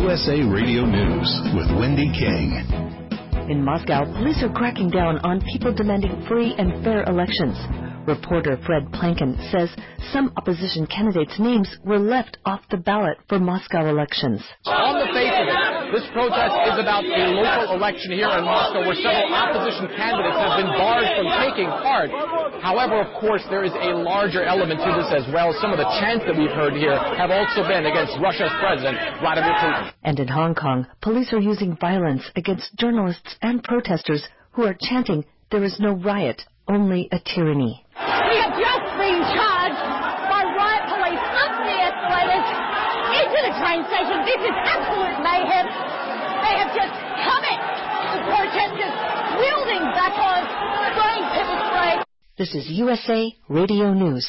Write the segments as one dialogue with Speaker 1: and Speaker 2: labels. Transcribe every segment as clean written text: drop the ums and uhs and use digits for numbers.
Speaker 1: USA Radio News with Wendy King.
Speaker 2: In Moscow, police are cracking down on people demanding free and fair elections. Reporter Fred Plankin says some opposition candidates' names were left off the ballot for Moscow elections.
Speaker 3: On the face of it, this protest is about a local election here in Moscow where several opposition candidates have been barred from taking part. However, of course, there is a larger element to this as well. Some of the chants that we've heard here have also been against Russia's president, Vladimir Putin.
Speaker 2: And in Hong Kong, police are using violence against journalists and protesters who are chanting, "There is no riot, only a tyranny."
Speaker 4: We have just been charged by riot police up the escalators into the train station. This is absolute mayhem. They have just come at the protesters wielding batons, spraying pepper spray.
Speaker 2: This is USA Radio News.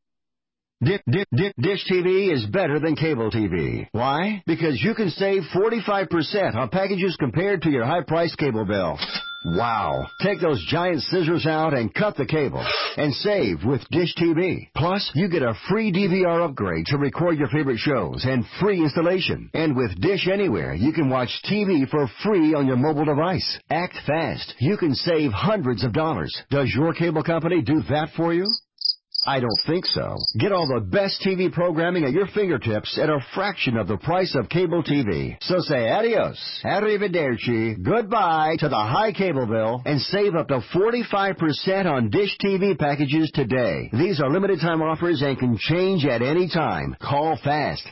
Speaker 5: Dish TV is better than cable TV. Why? Because you can save 45% on packages compared to your high-priced cable bill. Wow. Take those giant scissors out and cut the cable and save with Dish TV. Plus, you get a free DVR upgrade to record your favorite shows and free installation. And with Dish Anywhere, you can watch TV for free on your mobile device. Act fast. You can save hundreds of dollars. Does your cable company do that for you? I don't think so. Get all the best TV programming at your fingertips at a fraction of the price of cable TV. So say adios, arrivederci, goodbye to the high cable bill and save up to 45% on Dish TV packages today. These are limited time offers and can change at any time. Call fast.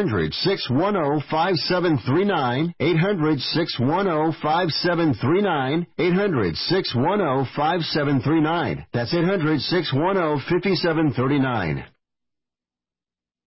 Speaker 5: 800-610-5739. 800-610-5739. 800-610-5739. That's 800-610-5739.